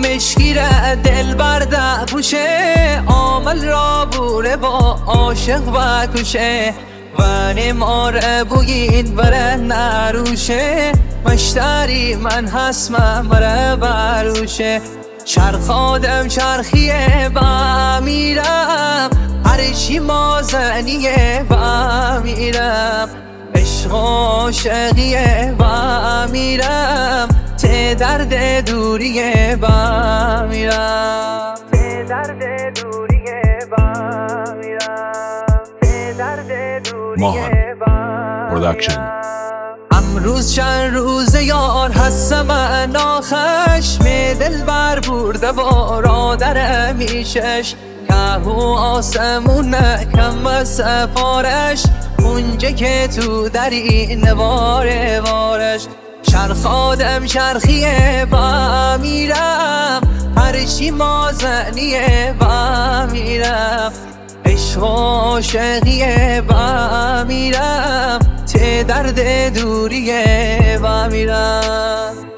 مشکیره دل برده پوشه عامل را بوره با عاشق و کشه و نماره بگید بره نروشه مشتری من هستم بره بروشه چرخادم چرخیه با میرم هرچی مازنیه با میرم عشق عاشقیه با میرم ته درد دوریه با میرم ته درد دوریه با میرم ته درد دوریه با پروداکشن. امروز چند روزه یار هستم من خشم دل بر برده برادر میشش که آسمون کم از سفارش اونجا که تو دری نواره وارش چرخادم چرخیه با میرم هرچی مازنیه با میرم عشق عاشقیه با میرم ته درد دوریه با میرم